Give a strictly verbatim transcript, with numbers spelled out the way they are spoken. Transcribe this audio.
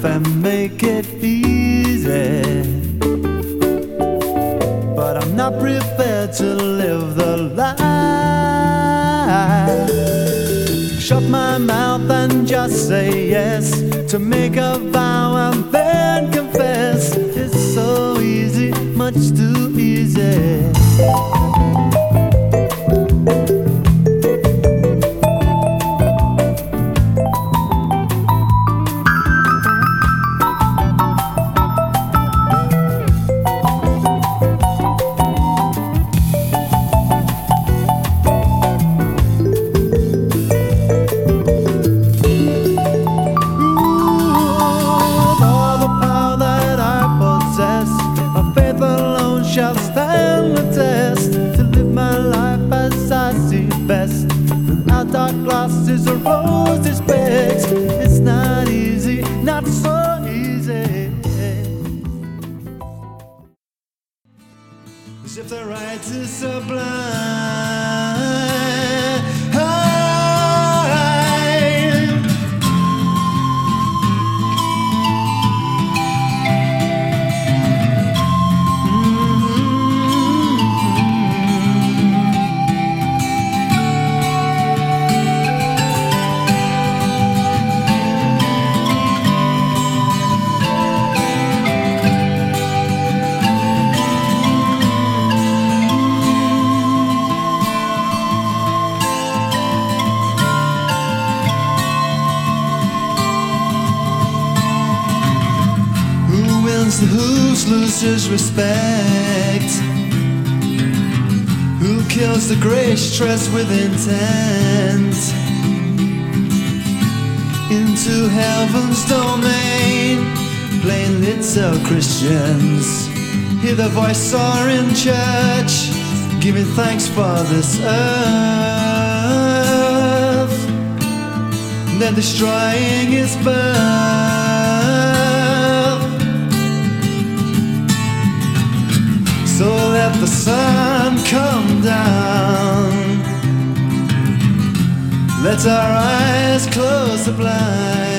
and make it easy, but I'm not prepared to live the life. Shut my mouth and just say yes, to make a vow and then confess. It's so easy, much too easy. Shall stand the test, to live my life as I see best, without dark glasses or rosy specs. It's not easy, not so easy. As if the right is sublime. Who loses respect? Who kills the gracious with intent? Into heaven's domain, plain little Christians hear the voice soar in church, giving thanks for this earth, then destroying its birth. So let the sun come down, let our eyes close the blind.